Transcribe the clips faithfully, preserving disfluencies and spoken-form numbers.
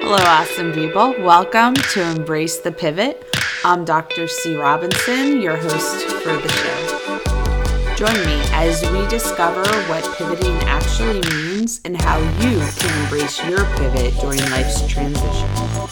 Hello, awesome people. Welcome to Embrace the Pivot. I'm Doctor C. Robinson, your host for the show. Join me as we discover what pivoting actually means and how you can embrace your pivot during life's transition.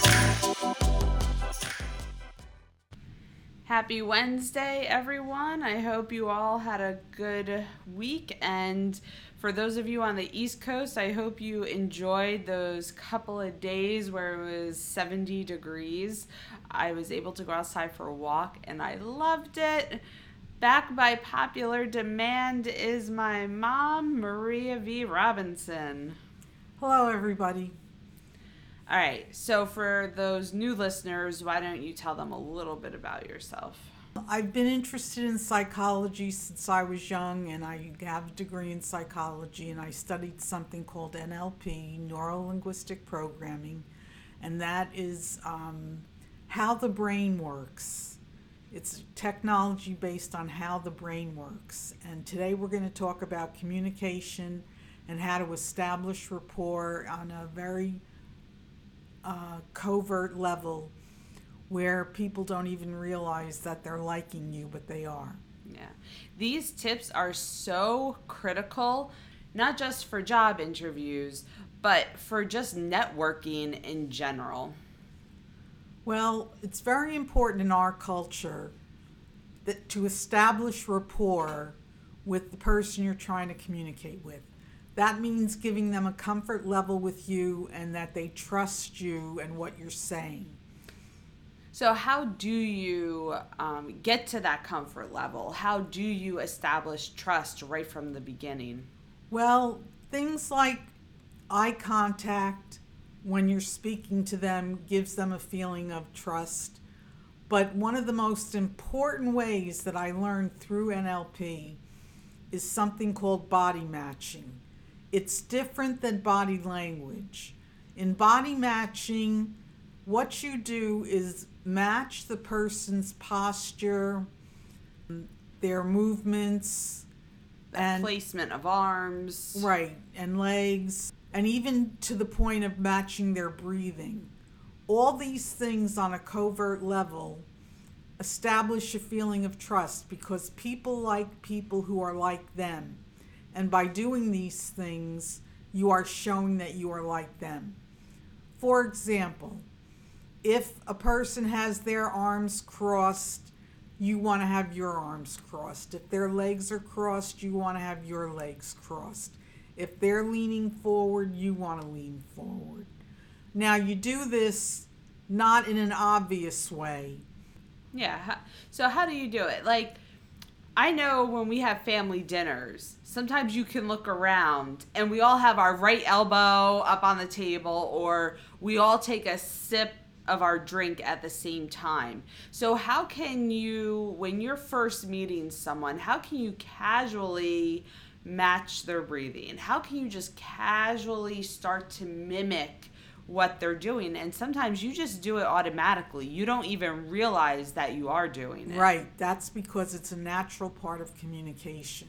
Happy Wednesday, everyone. I hope you all had a good week. And for those of you on the East Coast, I hope you enjoyed those couple of days where it was seventy degrees. I was able to go outside for a walk and I loved it. Back by popular demand is my mom, Maria V. Robinson. Hello, everybody. All right, so for those new listeners, why don't you tell them a little bit about yourself? I've been interested in psychology since I was young, and I have a degree in psychology, and I studied something called N L P, Neuro-Linguistic Programming, and that is um, how the brain works. It's technology based on how the brain works. And today we're going to talk about communication and how to establish rapport on a very uh, covert level where people don't even realize that they're liking you, but they are. Yeah. These tips are so critical, not just for job interviews, but for just networking in general. Well, it's very important in our culture that to establish rapport with the person you're trying to communicate with. That means giving them a comfort level with you and that they trust you and what you're saying. So how do you um, get to that comfort level? How do you establish trust right from the beginning? Well, things like eye contact when you're speaking to them gives them a feeling of trust. But one of the most important ways that I learned through N L P is something called body matching. It's different than body language. In body matching, what you do is match the person's posture, their movements, The and placement of arms. right, and legs, and even to the point of matching their breathing. All these things on a covert level establish a feeling of trust because people like people who are like them. And by doing these things, you are showing that you are like them. For example, if a person has their arms crossed, you want to have your arms crossed. If their legs are crossed, you want to have your legs crossed. If they're leaning forward, you want to lean forward. Now, you do this not in an obvious way. Yeah. So how do you do it? Like, I know when we have family dinners, sometimes you can look around and we all have our right elbow up on the table, or we all take a sip of our drink at the same time. So how can you, when you're first meeting someone, how can you casually match their breathing? How can you just casually start to mimic what they're doing? And sometimes you just do it automatically. You don't even realize that you are doing it. Right. That's because it's a natural part of communication.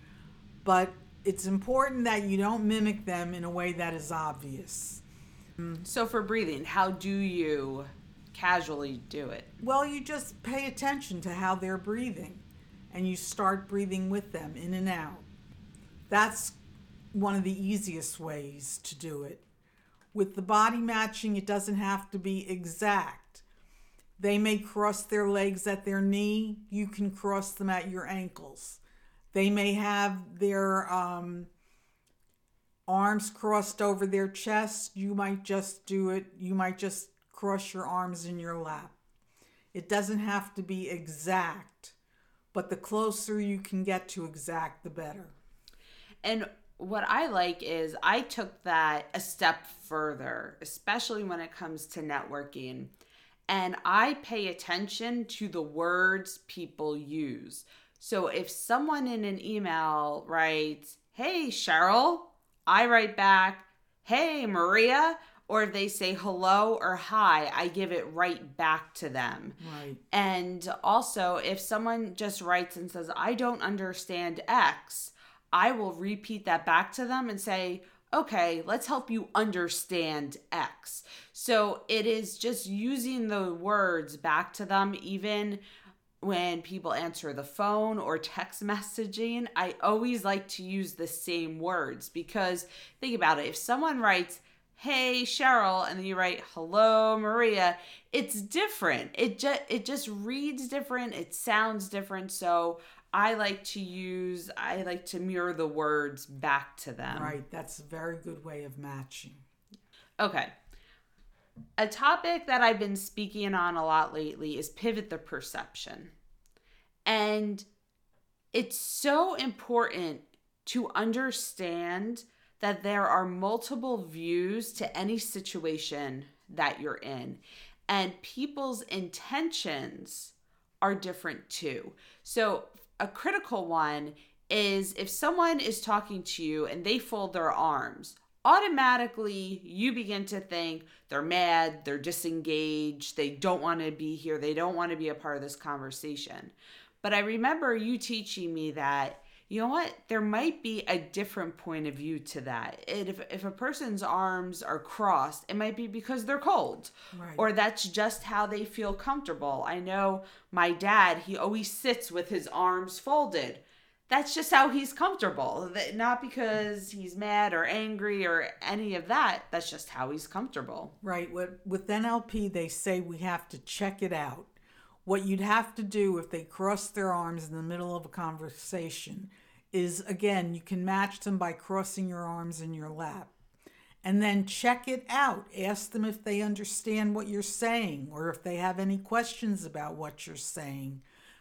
But it's important that you don't mimic them in a way that is obvious. So for breathing, how do you casually do it? Well, you just pay attention to how they're breathing and you start breathing with them in and out. That's one of the easiest ways to do it. With the body matching, it doesn't have to be exact. They may cross their legs at their knee. You can cross them at your ankles. They may have their um, arms crossed over their chest. You might just do it. You might just cross your arms in your lap. It doesn't have to be exact, but the closer you can get to exact, the better. And what I like is I took that a step further, especially when it comes to networking. And I pay attention to the words people use. So if someone in an email writes, "Hey, Cheryl," I write back, "Hey, Maria." Or if they say hello or hi, I give it right back to them. Right. And also, if someone just writes and says, "I don't understand X," I will repeat that back to them and say, okay, let's help you understand X. So it is just using the words back to them, even when people answer the phone or text messaging. I always like to use the same words because think about it. If someone writes, "Hey Cheryl," and then you write, "Hello Maria," it's different. It just it just reads different. It sounds different. So I like to use I like to mirror the words back to them. Right. That's a very good way of matching. Okay. A topic that I've been speaking on a lot lately is pivot the perception. And it's so important to understand that there are multiple views to any situation that you're in. And people's intentions are different too. So a critical one is if someone is talking to you and they fold their arms, automatically you begin to think they're mad, they're disengaged, they don't want to be here, they don't want to be a part of this conversation. But I remember you teaching me that, you know what, there might be a different point of view to that. If, if a person's arms are crossed, it might be because they're cold, right. Or that's just how they feel comfortable. I know my dad, he always sits with his arms folded. That's just how he's comfortable. Not because he's mad or angry or any of that. That's just how he's comfortable. Right. With, with N L P, they say we have to check it out. What you'd have to do if they cross their arms in the middle of a conversation is, again, you can match them by crossing your arms in your lap. And then check it out. Ask them if they understand what you're saying or if they have any questions about what you're saying.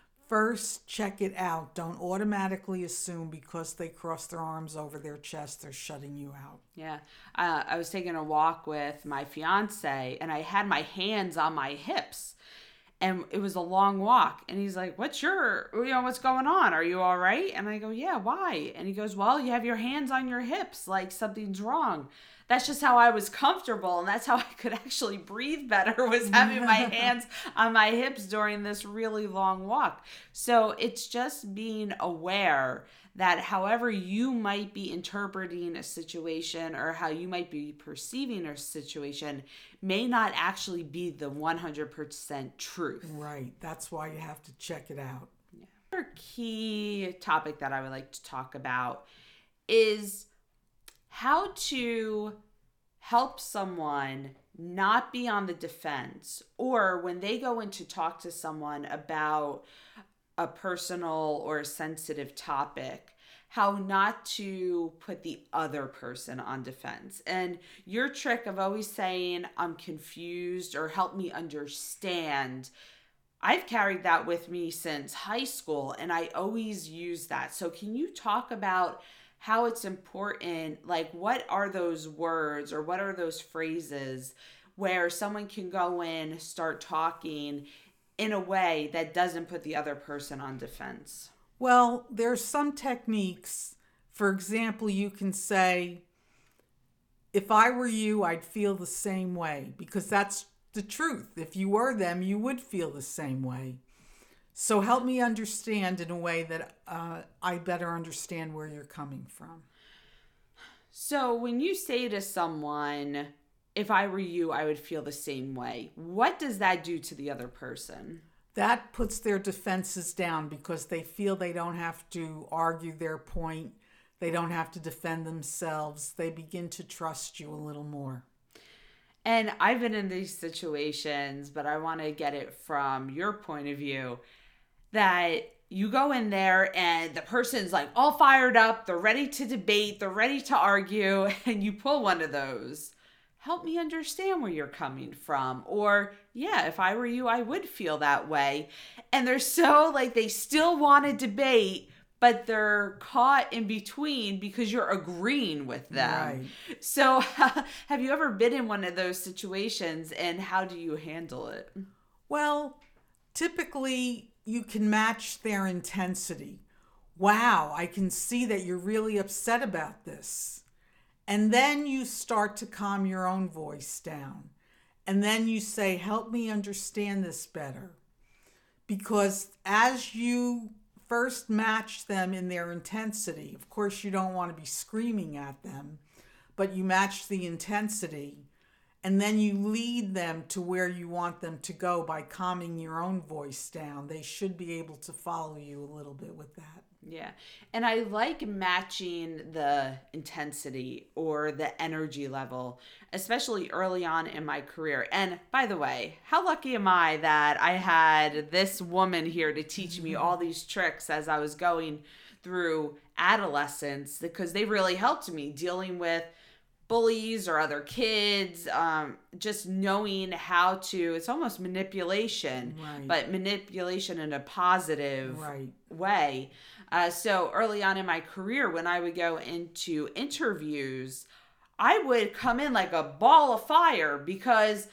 First, check it out. Don't automatically assume because they cross their arms over their chest, they're shutting you out. Yeah. Uh, I was taking a walk with my fiance and I had my hands on my hips. And it was a long walk. And he's like, what's your, you know, what's going on? Are you all right? And I go, yeah, why? And he goes, well, you have your hands on your hips, like something's wrong. That's just how I was comfortable. And that's how I could actually breathe better, was having my hands on my hips during this really long walk. So it's just being aware that however you might be interpreting a situation or how you might be perceiving a situation may not actually be the one hundred percent truth. Right. That's why you have to check it out. Yeah. Another key topic that I would like to talk about is how to help someone not be on the defense, or when they go in to talk to someone about a personal or a sensitive topic, how not to put the other person on defense. And your trick of always saying, I'm confused, or help me understand, I've carried that with me since high school, and I always use that. So can you talk about how it's important, like what are those words or what are those phrases where someone can go in, start talking in a way that doesn't put the other person on defense? Well, there's some techniques. For example, you can say, if I were you, I'd feel the same way, because that's the truth. If you were them, you would feel the same way. So help me understand in a way that uh, I better understand where you're coming from. So when you say to someone, if I were you, I would feel the same way, what does that do to the other person? That puts their defenses down because they feel they don't have to argue their point. They don't have to defend themselves. They begin to trust you a little more. And I've been in these situations, but I want to get it from your point of view, that you go in there and the person's like all fired up. They're ready to debate. They're ready to argue. And you pull one of those. Help me understand where you're coming from. Or, yeah, if I were you, I would feel that way. And they're so like, they still want to debate, but they're caught in between because you're agreeing with them. Right. So have you ever been in one of those situations, and how do you handle it? Well, typically you can match their intensity. Wow, I can see that you're really upset about this. And then you start to calm your own voice down. And then you say, help me understand this better. Because as you first match them in their intensity, of course you don't want to be screaming at them, but you match the intensity. And then you lead them to where you want them to go by calming your own voice down. They should be able to follow you a little bit with that. Yeah. And I like matching the intensity or the energy level, especially early on in my career. And by the way, how lucky am I that I had this woman here to teach me all these tricks as I was going through adolescence, because they really helped me dealing with bullies or other kids, um, just knowing how to, it's almost manipulation, right. but manipulation in a positive right. way. Uh, so early on in my career, when I would go into interviews, I would come in like a ball of fire because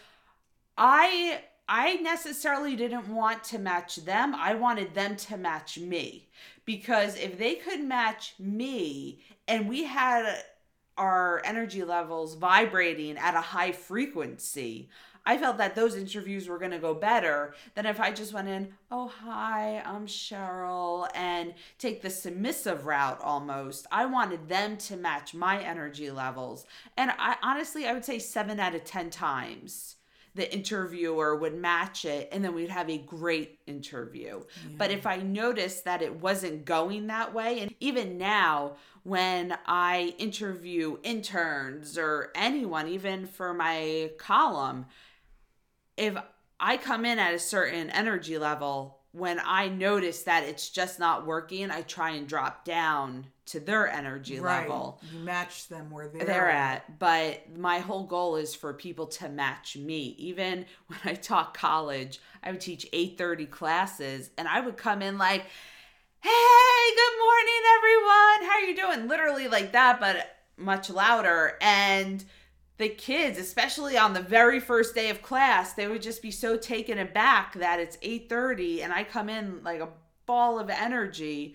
I I necessarily didn't want to match them. I wanted them to match me, because if they could match me and we had our energy levels vibrating at a high frequency, I felt that those interviews were going to go better than if I just went in, oh, hi, I'm Cheryl, and take the submissive route almost. I wanted them to match my energy levels. And I honestly, I would say seven out of ten times the interviewer would match it, and then we'd have a great interview. Yeah. But if I noticed that it wasn't going that way, and even now when I interview interns or anyone, even for my column, if I come in at a certain energy level, when I notice that it's just not working, I try and drop down to their energy right. level. You match them where they're, they're at. But my whole goal is for people to match me. Even when I taught college, I would teach eight thirty classes, and I would come in like, hey, good morning, everyone. How are you doing? Literally like that, but much louder. And the kids, especially on the very first day of class, they would just be so taken aback that it's eight thirty and I come in like a ball of energy.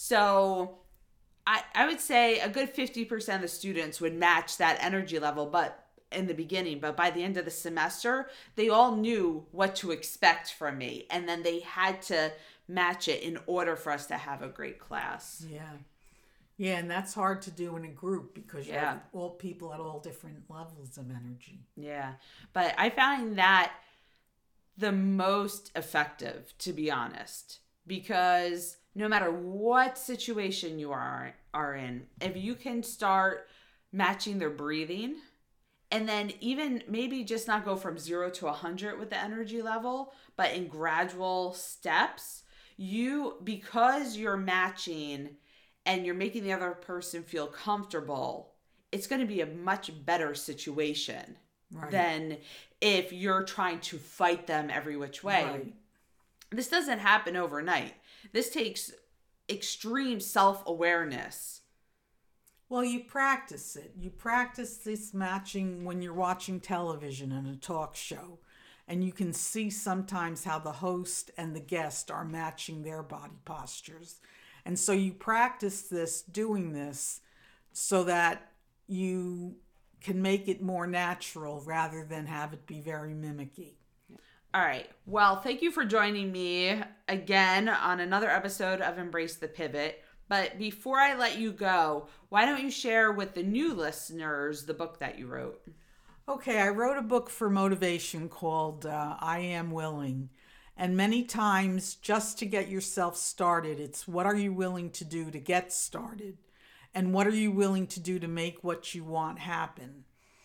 So I, I would say a good fifty percent of the students would match that energy level, but in the beginning, but by the end of the semester, they all knew what to expect from me. And then they had to match it in order for us to have a great class. Yeah. Yeah, and that's hard to do in a group because you yeah. have all people at all different levels of energy. Yeah, but I found that the most effective, to be honest, because no matter what situation you are are in, if you can start matching their breathing, and then even maybe just not go from zero to a hundred with the energy level, but in gradual steps, you, because you're matching and you're making the other person feel comfortable, it's going to be a much better situation right. than if you're trying to fight them every which way. Right. This doesn't happen overnight. This takes extreme self-awareness. Well, you practice it. You practice this matching when you're watching television and a talk show. And you can see sometimes how the host and the guest are matching their body postures. And so you practice this, doing this, so that you can make it more natural rather than have it be very mimicky. All right. Well, thank you for joining me again on another episode of Embrace the Pivot. But before I let you go, why don't you share with the new listeners the book that you wrote? Okay, I wrote a book for motivation called uh, I Am Willing. And many times, just to get yourself started, it's what are you willing to do to get started? And what are you willing to do to make what you want happen?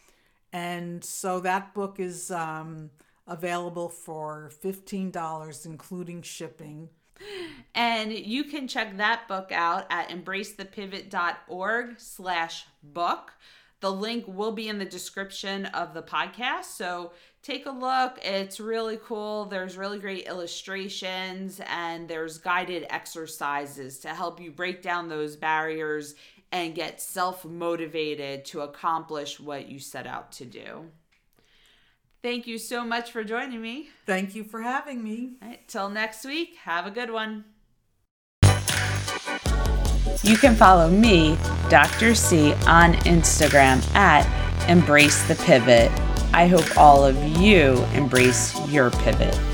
And so that book is um, available for fifteen dollars, including shipping. And you can check that book out at embracethepivot.org slash book. The link will be in the description of the podcast, so take a look. It's really cool. There's really great illustrations, and there's guided exercises to help you break down those barriers and get self-motivated to accomplish what you set out to do. Thank you so much for joining me. Thank you for having me. All right, till next week, have a good one. You can follow me, Doctor C, on Instagram at Embrace the Pivot. I hope all of you embrace your pivot.